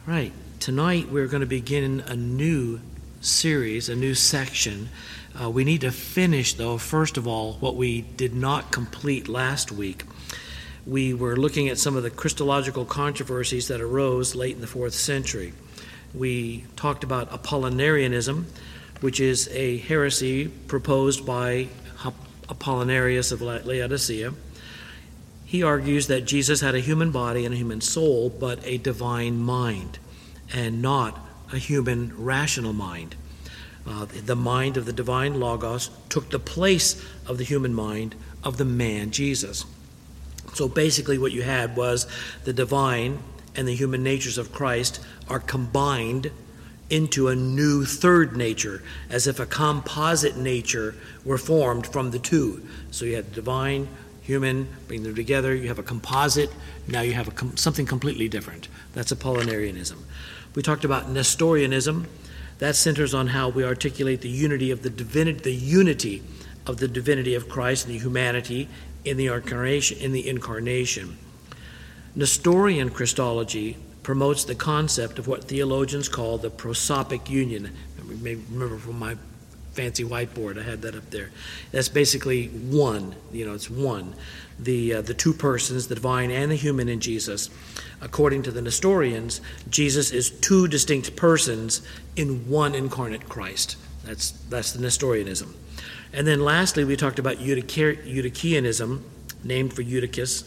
Right. Tonight we're going to begin a new series, a new section. We need to finish, though, first of all, what we did not complete last week. We were looking at some of the Christological controversies that arose late in the 4th century. We talked about Apollinarianism, which is a heresy proposed by Apollinarius of Laodicea. He argues that Jesus had a human body and a human soul, but a divine mind, and not a human rational mind. The mind of the divine Logos took the place of the human mind of the man Jesus. So basically what you had was the divine and the human natures of Christ are combined into a new third nature, as if a composite nature were formed from the two. So you had the divine, human, bring them together, you have a composite, now you have something completely different. That's Apollinarianism. We talked about Nestorianism. That centers on how we articulate the unity of the divinity of Christ and the humanity in the incarnation. Nestorian Christology promotes the concept of what theologians call the prosopic union. You may remember from my fancy whiteboard, I had that up there. That's basically one, it's one. The two persons, the divine and the human in Jesus. According to the Nestorians, Jesus is two distinct persons in one incarnate Christ. That's the Nestorianism. And then lastly, we talked about Eutychianism, named for Eutyches.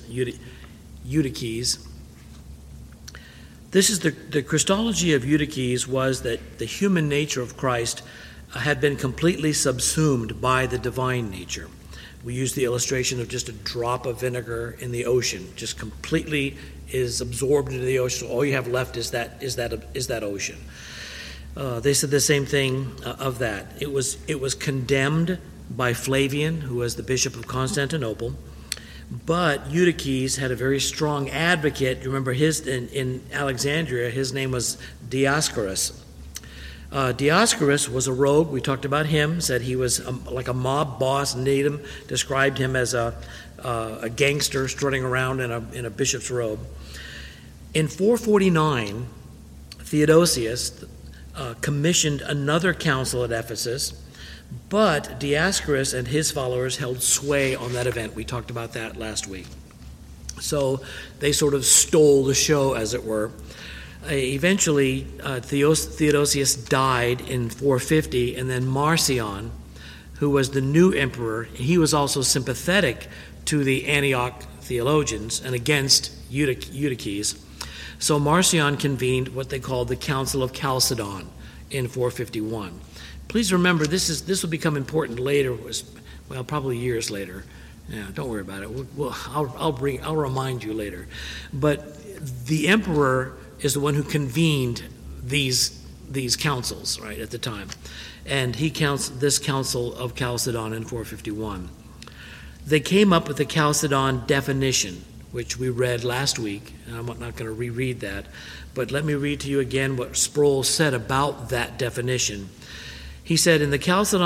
This is the Christology of Eutyches was that the human nature of Christ had been completely subsumed by the divine nature. We use the illustration of just a drop of vinegar in the ocean, just completely is absorbed into the ocean. So all you have left is that ocean. They said the same thing of that. It was condemned by Flavian, who was the bishop of Constantinople. But Eutyches had a very strong advocate. You remember in Alexandria, his name was Dioscorus. Dioscorus was a rogue. We talked about him, said he was like a mob boss. Needham described him as a gangster strutting around in a bishop's robe. In 449, Theodosius commissioned another council at Ephesus, but Dioscorus and his followers held sway on that event. We talked about that last week. So they sort of stole the show, as it were. Eventually, Theodosius died in 450, and then Marcion, who was the new emperor, he was also sympathetic to the Antioch theologians and against Eutyches. So Marcion convened what they called the Council of Chalcedon in 451. Please remember, this will become important later, probably years later. Yeah, don't worry about it. I'll remind you later. But the emperor is the one who convened these councils, right, at the time. And he counts this Council of Chalcedon in 451. They came up with the Chalcedon definition, which we read last week, and I'm not going to reread that, but let me read to you again what Sproul said about that definition. He said, in the Council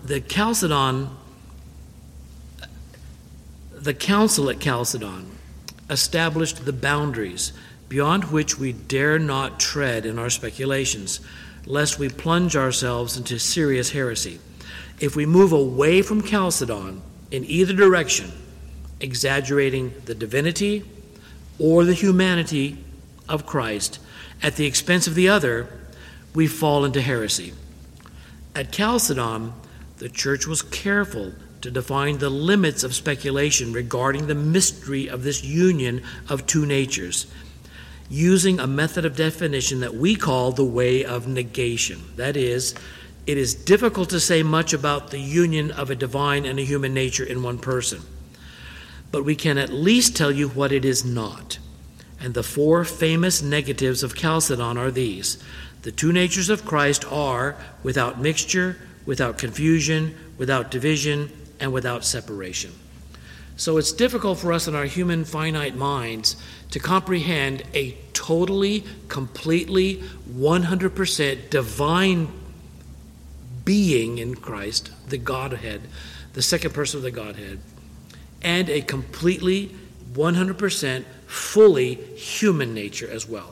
at Chalcedon established the boundaries beyond which we dare not tread in our speculations, lest we plunge ourselves into serious heresy. If we move away from Chalcedon in either direction, exaggerating the divinity or the humanity of Christ at the expense of the other, we fall into heresy. At Chalcedon, the church was careful to define the limits of speculation regarding the mystery of this union of two natures, using a method of definition that we call the way of negation. That is, it is difficult to say much about the union of a divine and a human nature in one person, but we can at least tell you what it is not. And the four famous negatives of Chalcedon are these. The two natures of Christ are without mixture, without confusion, without division, and without separation. So it's difficult for us in our human finite minds to comprehend a totally, completely, 100% divine being in Christ, the Godhead, the second person of the Godhead, and a completely, 100% fully human nature as well.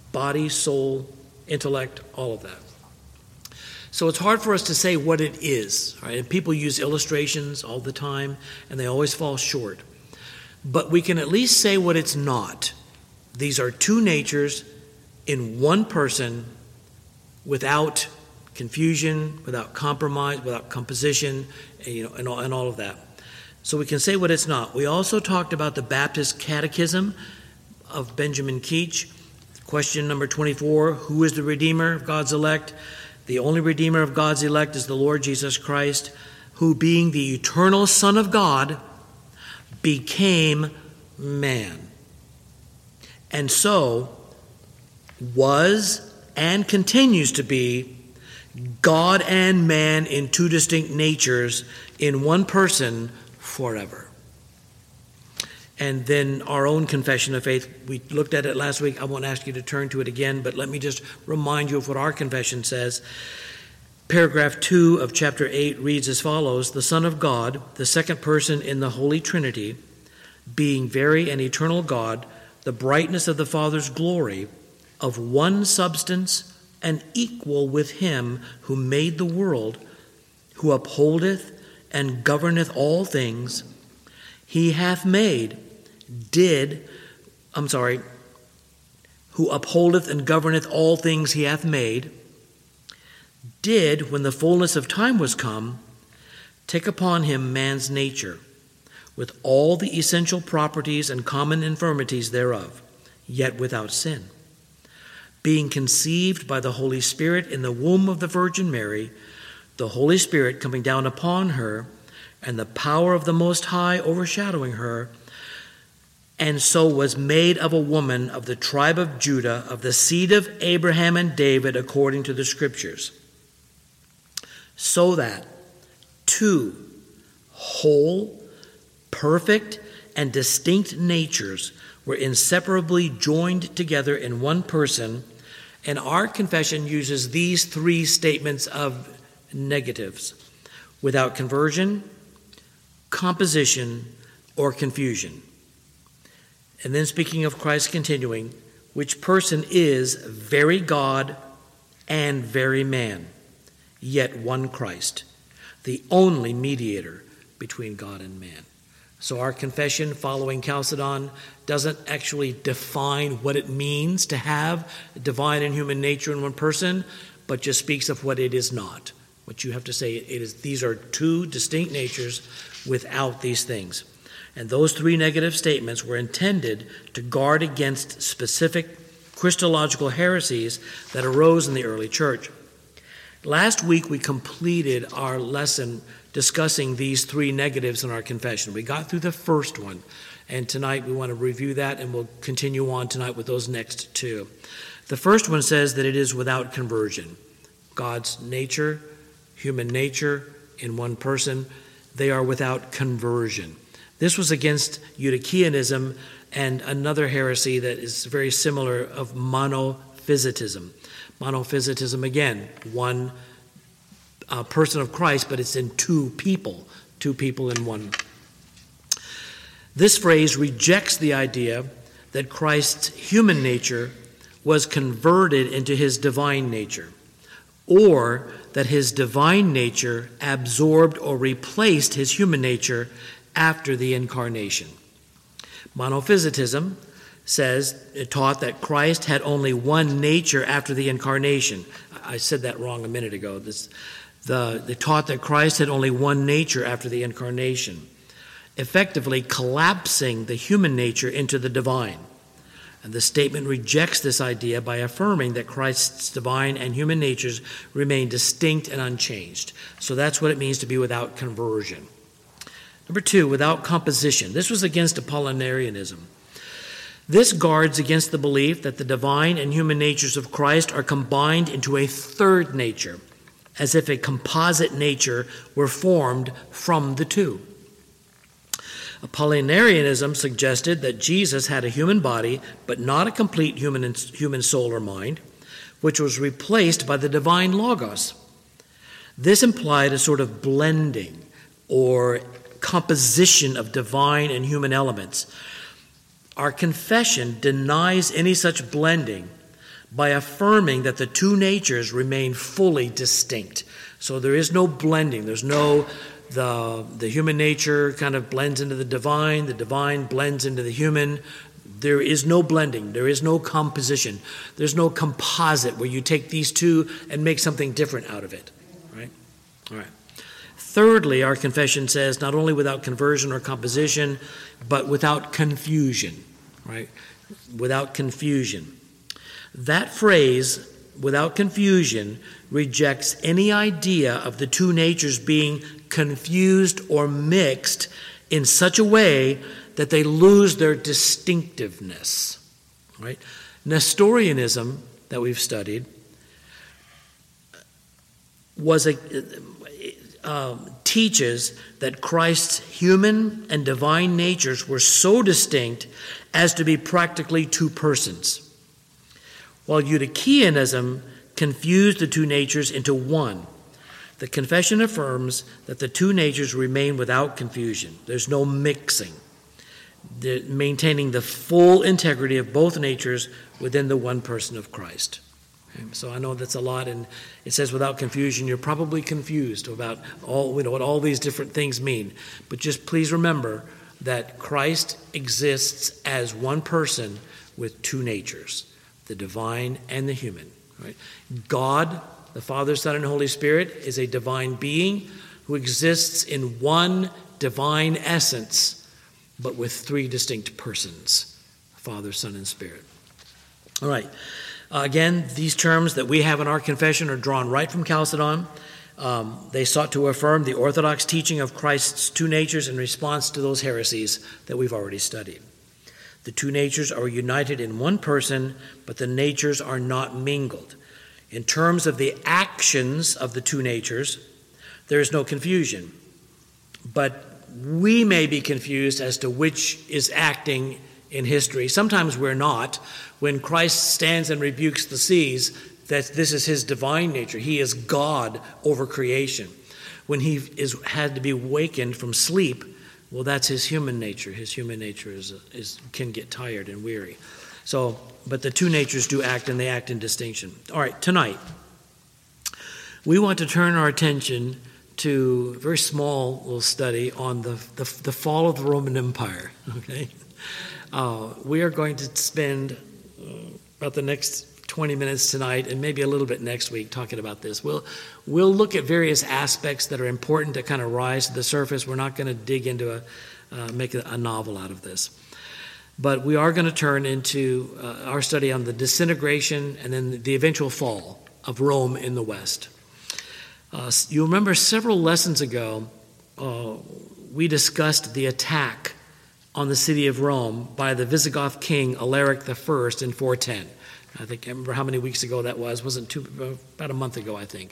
body, soul, intellect, all of that. So it's hard for us to say what it is, right? And people use illustrations all the time, and they always fall short. But we can at least say what it's not. These are two natures in one person, without confusion, without compromise, without composition, and all of that. So we can say what it's not. We also talked about the Baptist Catechism of Benjamin Keach. Question number 24, who is the Redeemer of God's elect? The only Redeemer of God's elect is the Lord Jesus Christ, who being the eternal Son of God, became man. And so was and continues to be God and man in two distinct natures in one person forever. And then our own confession of faith, we looked at it last week. I won't ask you to turn to it again, but let me just remind you of what our confession says. Paragraph 2 of chapter 8 reads as follows: the Son of God, the second person in the Holy Trinity, being very and eternal God, the brightness of the Father's glory, of one substance and equal with him who made the world, who upholdeth and governeth all things, he hath made, who upholdeth and governeth all things he hath made, did, when the fullness of time was come, take upon him man's nature, with all the essential properties and common infirmities thereof, yet without sin. Being conceived by the Holy Spirit in the womb of the Virgin Mary, the Holy Spirit coming down upon her, and the power of the Most High overshadowing her, and so was made of a woman of the tribe of Judah, of the seed of Abraham and David, according to the Scriptures, so that two whole, perfect, and distinct natures were inseparably joined together in one person. And our confession uses these three statements of negatives: without conversion, composition, or confusion. And then speaking of Christ, continuing, which person is very God and very man, yet one Christ, the only mediator between God and man. So our confession, following Chalcedon, doesn't actually define what it means to have divine and human nature in one person, but just speaks of what it is not. What you have to say, it is, these are two distinct natures without these things. And those three negative statements were intended to guard against specific Christological heresies that arose in the early church. Last week we completed our lesson discussing these three negatives in our confession. We got through the first one, and tonight we want to review that, and we'll continue on tonight with those next two. The first one says that it is without conversion. God's nature, human nature in one person, they are without conversion. This was against Eutychianism and another heresy that is very similar of monophysitism. Monophysitism, again, one person of Christ, but it's in two people in one. This phrase rejects the idea that Christ's human nature was converted into his divine nature, or that his divine nature absorbed or replaced his human nature after the incarnation. Monophysitism taught that Christ had only one nature after the incarnation. I said that wrong a minute ago. They taught that Christ had only one nature after the incarnation, effectively collapsing the human nature into the divine. And the statement rejects this idea by affirming that Christ's divine and human natures remain distinct and unchanged. So that's what it means to be without conversion. Number two, without composition. This was against Apollinarianism. This guards against the belief that the divine and human natures of Christ are combined into a third nature, as if a composite nature were formed from the two. Apollinarianism suggested that Jesus had a human body, but not a complete human soul or mind, which was replaced by the divine Logos. This implied a sort of blending or composition of divine and human elements. Our confession denies any such blending, by affirming that the two natures remain fully distinct. So there is no blending. There's no, the human nature kind of blends into the divine blends into the human. There is no blending. There is no composition. There's no composite where you take these two and make something different out of it, right? All right. Thirdly, our confession says not only without conversion or composition, but without confusion, right? Without confusion. That phrase, without confusion, rejects any idea of the two natures being confused or mixed in such a way that they lose their distinctiveness, right? Nestorianism that we've studied teaches that Christ's human and divine natures were so distinct as to be practically two persons, while Eutychianism confused the two natures into one. The confession affirms that the two natures remain without confusion. There's no mixing, maintaining the full integrity of both natures within the one person of Christ. Okay, so I know that's a lot, and it says without confusion. You're probably confused about what all these different things mean. But just please remember that Christ exists as one person with two natures, the divine and the human. Right? God, the Father, Son, and Holy Spirit, is a divine being who exists in one divine essence, but with three distinct persons, Father, Son, and Spirit. All right. Again, these terms that we have in our confession are drawn right from Chalcedon. They sought to affirm the orthodox teaching of Christ's two natures in response to those heresies that we've already studied. The two natures are united in one person, but the natures are not mingled. In terms of the actions of the two natures, there is no confusion. But we may be confused as to which is acting in history. Sometimes we're not. When Christ stands and rebukes the seas, that this is his divine nature. He is God over creation. When he had to be wakened from sleep, well, that's his human nature. His human nature can get tired and weary. So, but the two natures do act, and they act in distinction. All right, tonight, we want to turn our attention to a very small little study on the fall of the Roman Empire, okay? We are going to spend about the next 20 minutes tonight and maybe a little bit next week talking about this. We'll look at various aspects that are important to kind of rise to the surface. We're not going to dig into make a novel out of this. But we are going to turn into our study on the disintegration and then the eventual fall of Rome in the West. You remember several lessons ago, we discussed the attack on the city of Rome by the Visigoth king Alaric I in 410. I remember how many weeks ago that was. It wasn't about a month ago, I think.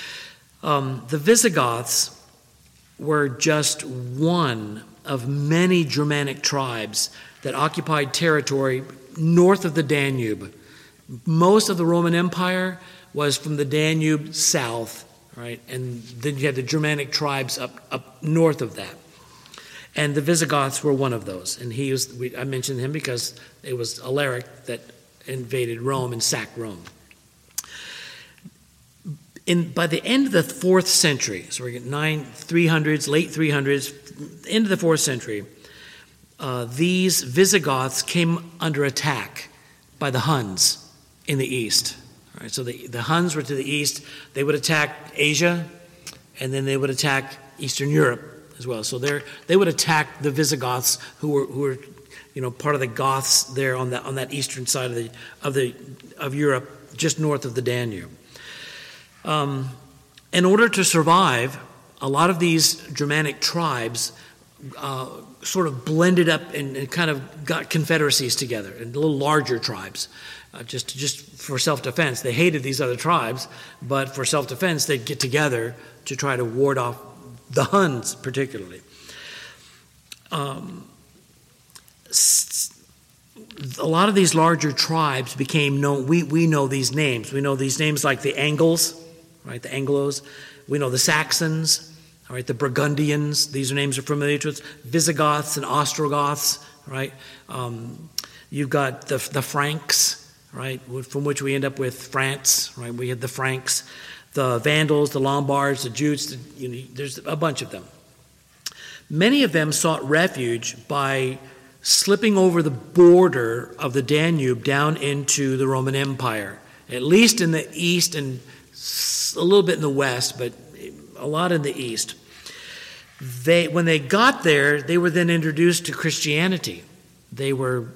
The Visigoths were just one of many Germanic tribes that occupied territory north of the Danube. Most of the Roman Empire was from the Danube south, right? And then you had the Germanic tribes up north of that. And the Visigoths were one of those. And I mentioned him because it was Alaric that invaded Rome and sacked Rome. By the end of the 4th century, so we're getting 300s, late 300s, end of the 4th century, these Visigoths came under attack by the Huns in the east. All right, so the Huns were to the east. They would attack Asia, and then they would attack Eastern Europe as well. So they would attack the Visigoths who were part of the Goths there on that eastern side of Europe, just north of the Danube. In order to survive, a lot of these Germanic tribes sort of blended up and kind of got confederacies together, and little larger tribes, just for self-defense. They hated these other tribes, but for self-defense, they'd get together to try to ward off the Huns, particularly. A lot of these larger tribes became known. We know these names. We know these names like the Angles, right? The Anglos. We know the Saxons, all right? The Burgundians. These are names are familiar to us. Visigoths and Ostrogoths, right? You've got the Franks, right, from which we end up with France, right? We had the Franks, the Vandals, the Lombards, the Jutes, there's a bunch of them. Many of them sought refuge by slipping over the border of the Danube down into the Roman Empire, at least in the east and a little bit in the west, but a lot in the east. When they got there, they were then introduced to Christianity. They were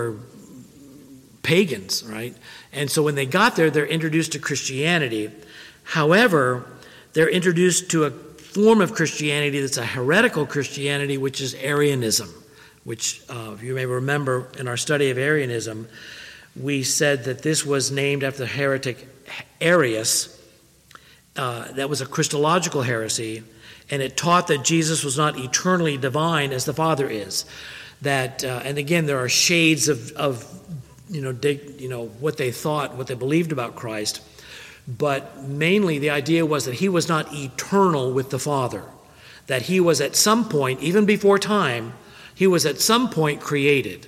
pagans, right? And so when they got there, they're introduced to Christianity. However, they're introduced to a form of Christianity that's a heretical Christianity, which is Arianism, which, if you may remember in our study of Arianism, we said that this was named after the heretic Arius. That was a Christological heresy, and it taught that Jesus was not eternally divine as the Father is. That, and again, there are shades of what they thought, what they believed about Christ, but mainly the idea was that he was not eternal with the Father, that he was at some point, even before time, he was at some point created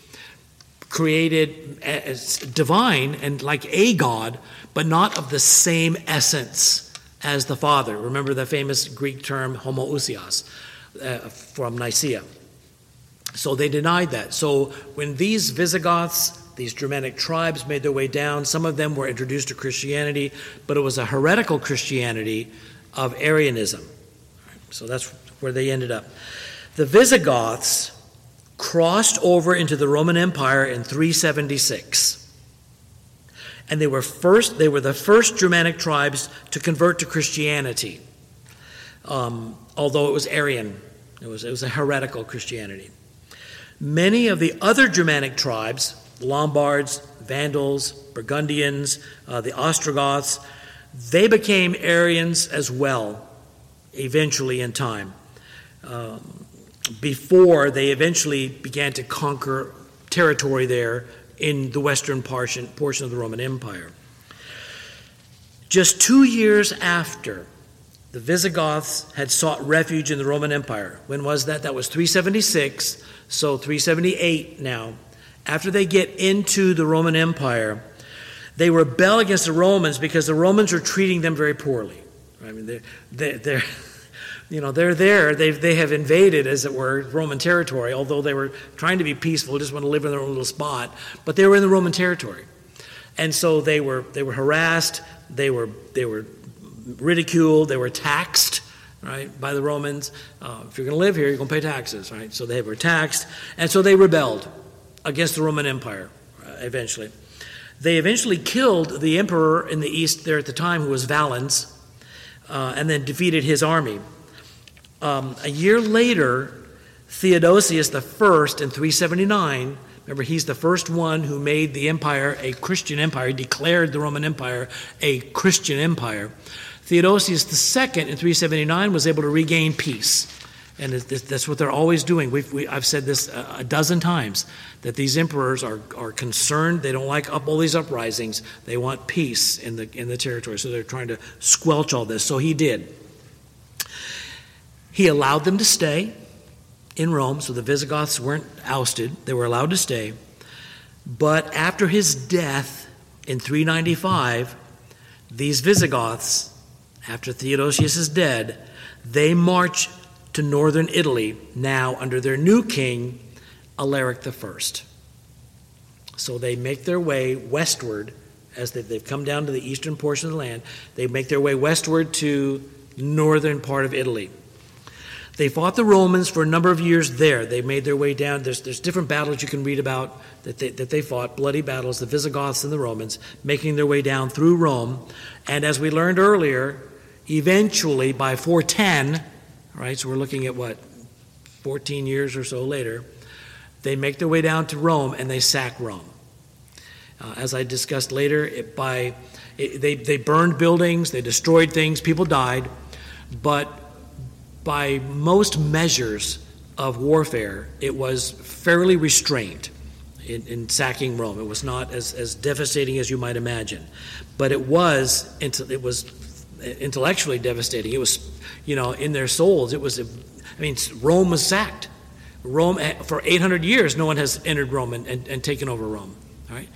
as divine and like a God, but not of the same essence as the Father. Remember the famous Greek term homoousios from Nicaea. So they denied that. So when these Visigoths, these Germanic tribes made their way down, some of them were introduced to Christianity, but it was a heretical Christianity of Arianism. So that's where they ended up. The Visigoths crossed over into the Roman Empire in 376. And they were the first Germanic tribes to convert to Christianity, although it was Arian. It was a heretical Christianity. Many of the other Germanic tribes, Lombards, Vandals, Burgundians, the Ostrogoths, they became Arians as well, eventually in time, before they eventually began to conquer territory there in the western portion of the Roman Empire. Just 2 years after the Visigoths had sought refuge in the Roman Empire, when was that? That was 376, so 378 now. After they get into the Roman Empire, they rebel against the Romans because the Romans are treating them very poorly. I mean, they're there. They have invaded, as it were, Roman territory, although they were trying to be peaceful, just want to live in their own little spot. But they were in the Roman territory, and so they were harassed. They were ridiculed. They were taxed, right, by the Romans. If you're going to live here, you're going to pay taxes, right? So they were taxed, and so they rebelled against the Roman Empire. Eventually, they killed the emperor in the east there at the time, who was Valens, and then defeated his army. A year later, Theodosius I in 379, remember he's the first one who made the empire a Christian empire, declared the Roman Empire a Christian empire. Theodosius II in 379 was able to regain peace. And that's what they're always doing. I've said this a dozen times, that these emperors are concerned. They don't like all these uprisings. They want peace in the territory. So they're trying to squelch all this. So he did. He allowed them to stay in Rome, so the Visigoths weren't ousted. They were allowed to stay. But after his death in 395, these Visigoths, after Theodosius is dead, they march to northern Italy, now under their new king, Alaric I. So they make their way westward, as they've come down to the eastern portion of the land. They make their way westward to northern part of Italy. They fought the Romans for a number of years there. They made their way down. There's different battles you can read about that they fought, bloody battles, the Visigoths and the Romans, making their way down through Rome. And as we learned earlier, eventually by 410, right, so we're looking at 14 years or so later, they make their way down to Rome and they sack Rome. As I discussed later, they burned buildings, they destroyed things, people died, but by most measures of warfare, it was fairly restrained in sacking Rome. It was not as devastating as you might imagine, but it was intellectually devastating. It was, in their souls, Rome was sacked. Rome, for 800 years, no one has entered Rome and taken over Rome. All right?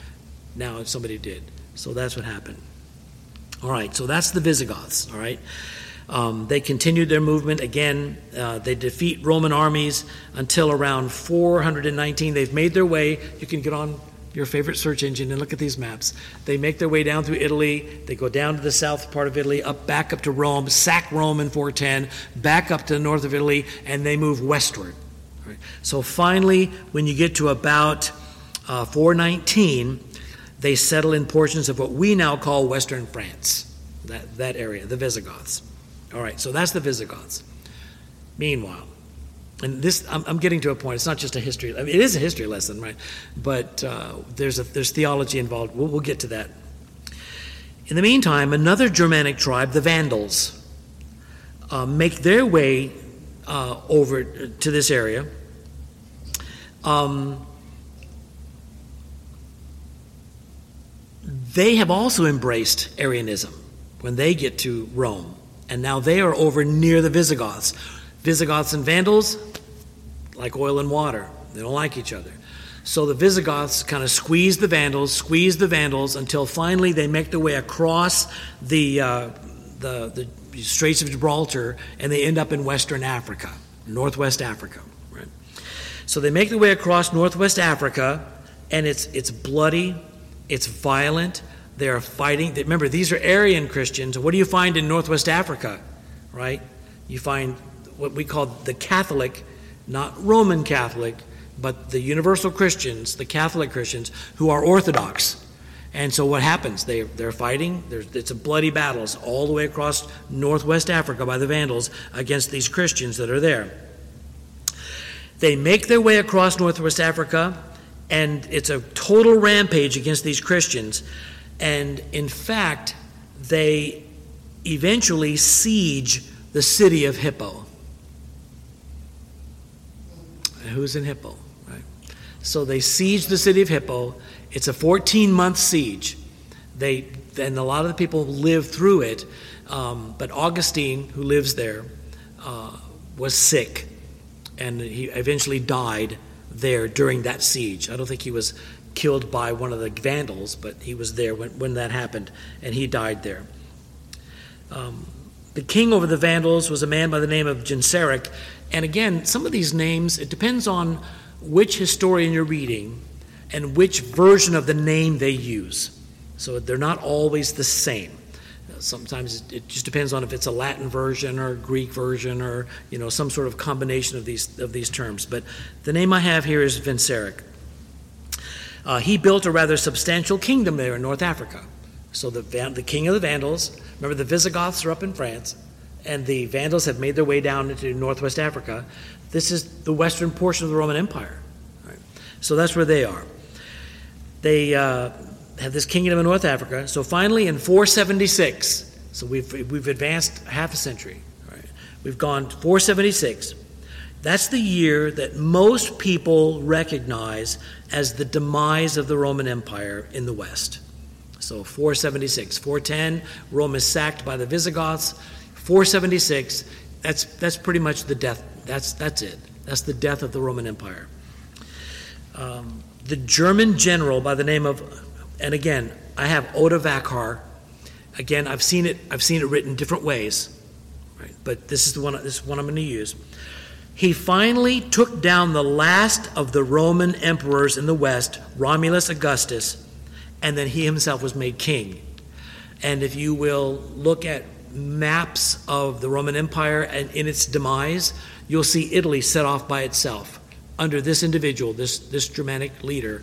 now if somebody did. So that's what happened. All right, so that's the Visigoths, all right? They continued their movement. Again, they defeat Roman armies until around 419. They've made their way. You can get on your favorite search engine and look at these maps. They make their way down through Italy. They go down to the south part of Italy, back up to Rome, sack Rome in 410, back up to the north of Italy, and they move westward. All right. So finally, when you get to about 419, they settle in portions of what we now call Western France, that area, the Visigoths. All right, so that's the Visigoths. Meanwhile, and this, I'm getting to a point, it's not just a history, I mean, it is a history lesson, right? But there's theology involved. We'll get to that. In the meantime, another Germanic tribe, the Vandals, make their way over to this area. They have also embraced Arianism when they get to Rome. And now they are over near the Visigoths. Visigoths and Vandals, like oil and water. They don't like each other. So the Visigoths kind of squeeze the Vandals until finally they make their way across the Straits of Gibraltar, and they end up in Western Africa, Northwest Africa. Right? So they make their way across Northwest Africa, and it's bloody, it's violent. They are fighting. Remember, these are Arian Christians. What do you find in Northwest Africa, right? You find what we call the Catholic, not Roman Catholic, but the universal Christians, the Catholic Christians, who are Orthodox. And so what happens? They're fighting. It's a bloody battles all the way across Northwest Africa by the Vandals against these Christians that are there. They make their way across Northwest Africa, and it's a total rampage against these Christians. And in fact, they eventually siege the city of Hippo. Who's in Hippo? Right? So they siege the city of Hippo. It's a 14-month siege. And a lot of the people live through it. But Augustine, who lives there, was sick. And he eventually died there during that siege. I don't think he was killed by one of the Vandals, but he was there when that happened, and he died there. The king over the Vandals was a man by the name of Genseric. And again, some of these names, it depends on which historian you're reading and which version of the name they use. So they're not always the same. Sometimes it just depends on if it's a Latin version or a Greek version or some sort of combination of these terms. But the name I have here is Genseric. He built a rather substantial kingdom there in North Africa. So the king of the Vandals, remember the Visigoths are up in France, and the Vandals have made their way down into Northwest Africa. This is the western portion of the Roman Empire. Right? So that's where they are. They have this kingdom in North Africa. So finally in 476, so we've advanced half a century. Right? We've gone to 476. That's the year that most people recognize as the demise of the Roman Empire in the West. So 476, 410, Rome is sacked by the Visigoths. 476, that's pretty much the death. That's it. That's the death of the Roman Empire. The German general by the name of, and again, I have Odovacar. Again, I've seen it written different ways, right? But this is the one I'm going to use. He finally took down the last of the Roman emperors in the West, Romulus Augustus, and then he himself was made king. And if you will look at maps of the Roman Empire and in its demise, you'll see Italy set off by itself under this individual, this Germanic leader,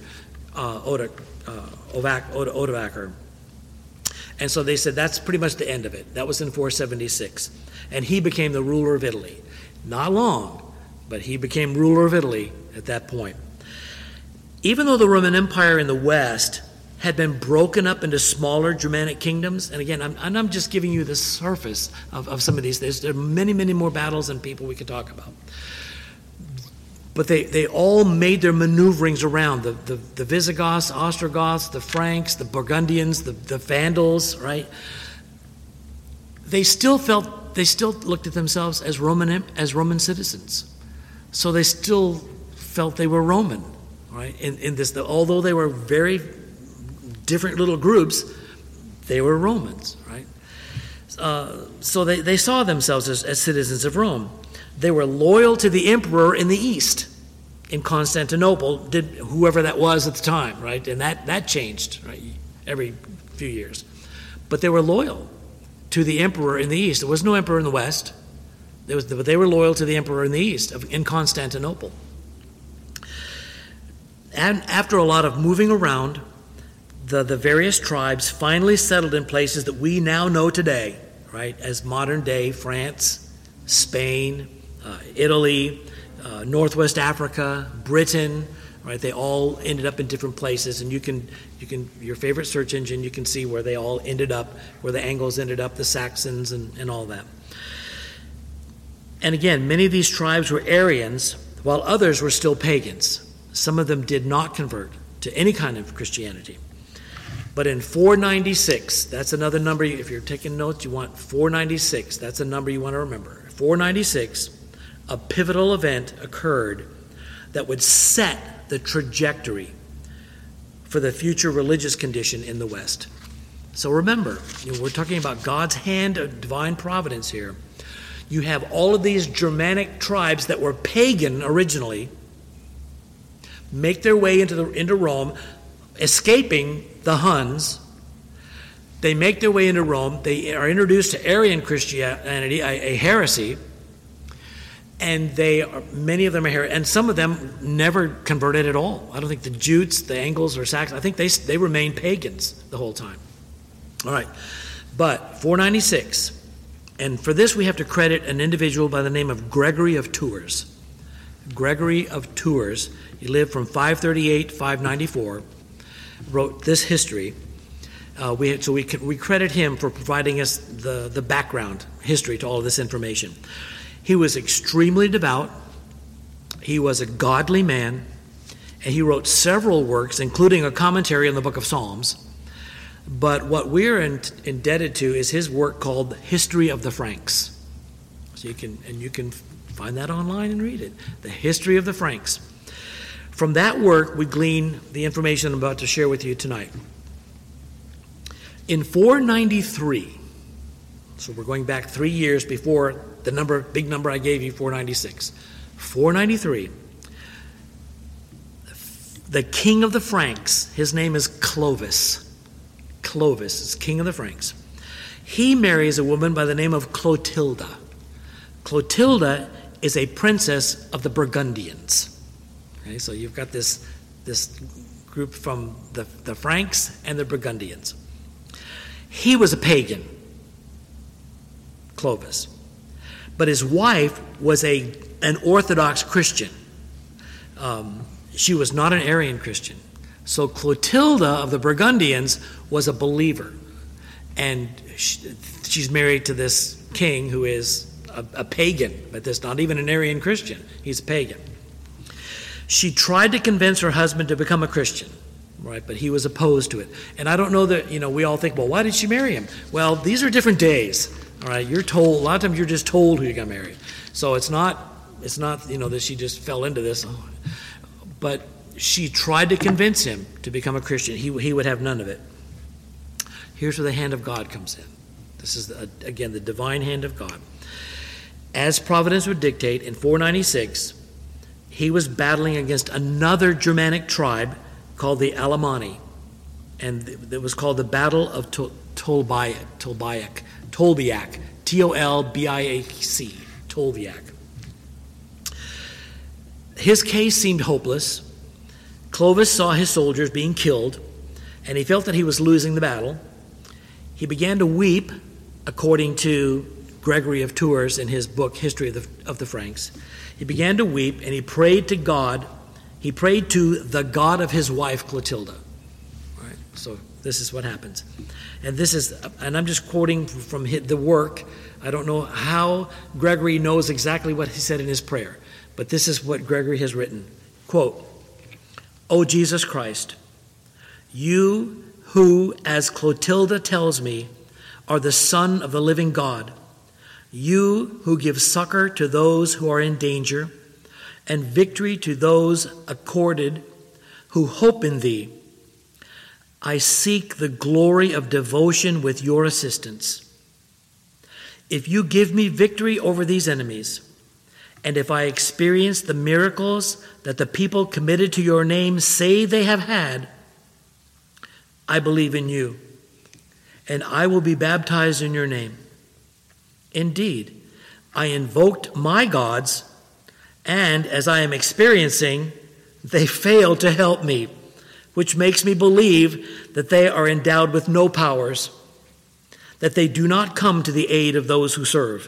Odovacar. And so they said that's pretty much the end of it. That was in 476. And he became the ruler of Italy. Not long, but he became ruler of Italy at that point. Even though the Roman Empire in the West had been broken up into smaller Germanic kingdoms, and again, I'm just giving you the surface of some of these. There are many, many more battles and people we could talk about. But they all made their maneuverings around. The Visigoths, Ostrogoths, the Franks, the Burgundians, the Vandals, right? They still looked at themselves as Roman citizens. So they still felt they were Roman, right? In this, although they were very different little groups, they were Romans, right? So they saw themselves as citizens of Rome. They were loyal to the emperor in the east, in Constantinople, whoever that was at the time, right? And that changed, right, every few years. But they were loyal to the emperor in the east. There was no emperor in the west. But they were loyal to the emperor in the east, in Constantinople. And after a lot of moving around, the various tribes finally settled in places that we now know today, right, as modern-day France, Spain, Italy, Northwest Africa, Britain, right? They all ended up in different places, and you can your favorite search engine, you can see where they all ended up, where the Angles ended up, the Saxons, and all that. And again, many of these tribes were Arians, while others were still pagans. Some of them did not convert to any kind of Christianity. But in 496, that's another number, if you're taking notes, you want 496, that's a number you want to remember. 496, a pivotal event occurred that would set the trajectory for the future religious condition in the West. So remember, we're talking about God's hand of divine providence here. You have all of these Germanic tribes that were pagan originally make their way into Rome, escaping the Huns. They make their way into Rome. They are introduced to Arian Christianity, a heresy, and many of them are here, and some of them never converted at all. I don't think the Jutes, the Angles, or Saxons, I think they remained pagans the whole time. All right, but 496, and for this we have to credit an individual by the name of Gregory of Tours. Gregory of Tours, he lived from 538 to 594, wrote this history. We credit him for providing us the background history to all of this information. He was extremely devout. He was a godly man, and he wrote several works, including a commentary on the book of Psalms. But what we're indebted to is his work called History of the Franks. So you can find that online and read it. The History of the Franks. From that work, we glean the information I'm about to share with you tonight. In 493, so we're going back 3 years before the big number I gave you, 496. 493, the king of the Franks, his name is Clovis. Clovis is king of the Franks. He marries a woman by the name of Clotilda. Clotilda is a princess of the Burgundians. Okay, so you've got this group from the Franks and the Burgundians. He was a pagan, Clovis. But his wife was an Orthodox Christian. She was not an Arian Christian. So Clotilda of the Burgundians was a believer. And she's married to this king who is a pagan, but that's not even an Arian Christian. He's a pagan. She tried to convince her husband to become a Christian, right? But he was opposed to it. And I don't know that, we all think, well, why did she marry him? Well, these are different days. All right, you're told, a lot of times you're just told who you're going to marry. So it's not that she just fell into this. But she tried to convince him to become a Christian. He would have none of it. Here's where the hand of God comes in. This is, again, the divine hand of God. As providence would dictate, in 496, he was battling against another Germanic tribe called the Alemanni. And it was called the Battle of Tolbiac, Tolbiac, T-O-L-B-I-A-C, Tolbiac. His case seemed hopeless. Clovis saw his soldiers being killed, and he felt that he was losing the battle. He began to weep, according to Gregory of Tours in his book, History of the Franks. He began to weep, and he prayed to God. He prayed to the God of his wife, Clotilda. All right, so this is what happens. And I'm just quoting from the work. I don't know how Gregory knows exactly what he said in his prayer, but this is what Gregory has written. Quote, "O Jesus Christ, you who, as Clotilda tells me, are the Son of the living God, you who give succor to those who are in danger, and victory to those accorded who hope in thee, I seek the glory of devotion with your assistance. If you give me victory over these enemies, and if I experience the miracles that the people committed to your name say they have had, I believe in you, and I will be baptized in your name. Indeed, I invoked my gods, and as I am experiencing, they fail to help me, which makes me believe that they are endowed with no powers, that they do not come to the aid of those who serve.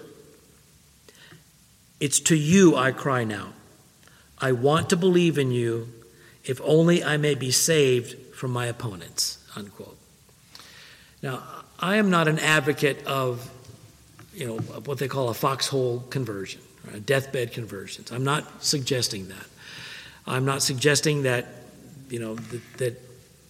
It's to you I cry now. I want to believe in you, if only I may be saved from my opponents." Unquote. Now, I am not an advocate of what they call a foxhole conversion, or a deathbed conversions. I'm not suggesting that. I'm not suggesting that, that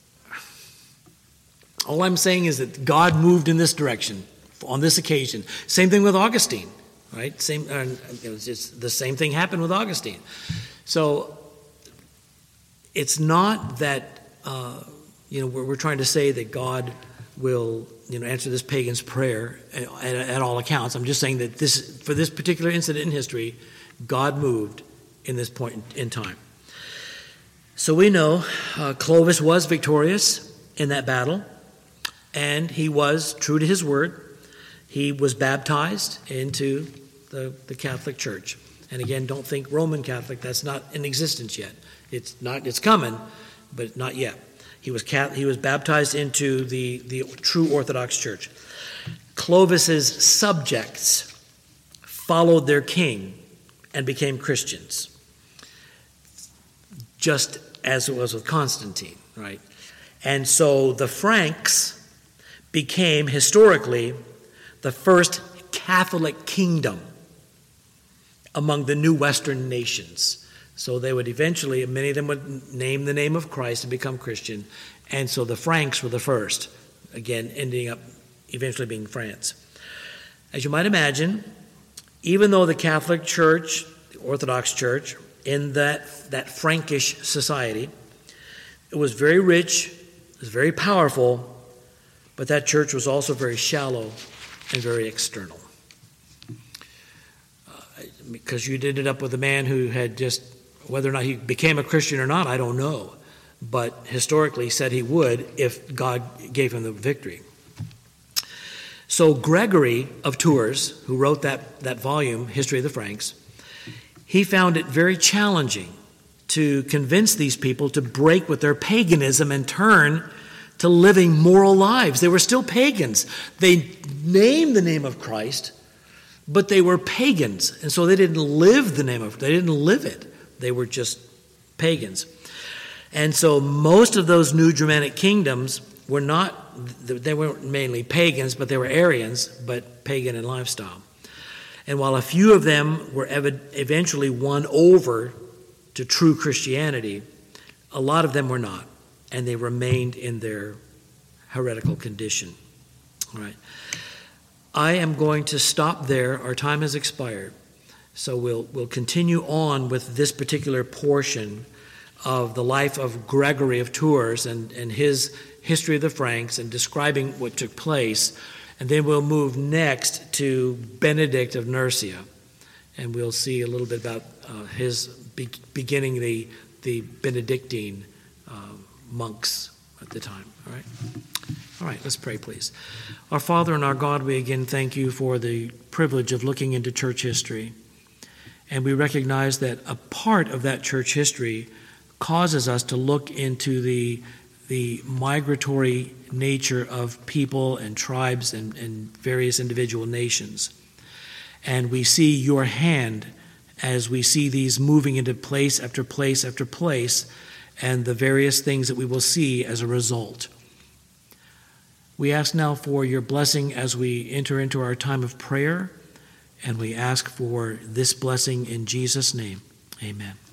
all I'm saying is that God moved in this direction on this occasion. Same thing with Augustine, right? It's the same thing happened with Augustine. So it's not that, we're trying to say that God will answer this pagan's prayer at all accounts. I'm just saying that for this particular incident in history, God moved in this point in time. So we know Clovis was victorious in that battle, and he was true to his word. He was baptized into the Catholic Church. And again, don't think Roman Catholic. That's not in existence yet. It's coming, but not yet. He was baptized into the true Orthodox Church. Clovis's subjects followed their king and became Christians, just as it was with Constantine, right? And so the Franks became, historically, the first Catholic kingdom among the new Western nations. So they would eventually, many of them would name the name of Christ and become Christian. And so the Franks were the first, again, ending up eventually being France. As you might imagine, even though the Catholic Church, the Orthodox Church, in that Frankish society, it was very rich, it was very powerful, but that church was also very shallow and very external. Because you ended up with a man who had just, whether or not he became a Christian or not, I don't know, but historically said he would if God gave him the victory. So Gregory of Tours, who wrote that volume, History of the Franks, he found it very challenging to convince these people to break with their paganism and turn to living moral lives. They were still pagans. They named the name of Christ, but they were pagans, and so they didn't live they didn't live it. They were just pagans. And so most of those new Germanic kingdoms they weren't mainly pagans, but they were Aryans, but pagan in lifestyle. And while a few of them were eventually won over to true Christianity, a lot of them were not, and they remained in their heretical condition. All right. I am going to stop there. Our time has expired. So we'll continue on with this particular portion of the life of Gregory of Tours and his history of the Franks and describing what took place. And then we'll move next to Benedict of Nursia. And we'll see a little bit about his beginning the Benedictine monks at the time. All right? All right, let's pray, please. Our Father and our God, we again thank you for the privilege of looking into church history. And we recognize that a part of that church history causes us to look into the migratory nature of people and tribes and various individual nations. And we see your hand as we see these moving into place after place after place, and the various things that we will see as a result. We ask now for your blessing as we enter into our time of prayer, and we ask for this blessing in Jesus' name. Amen.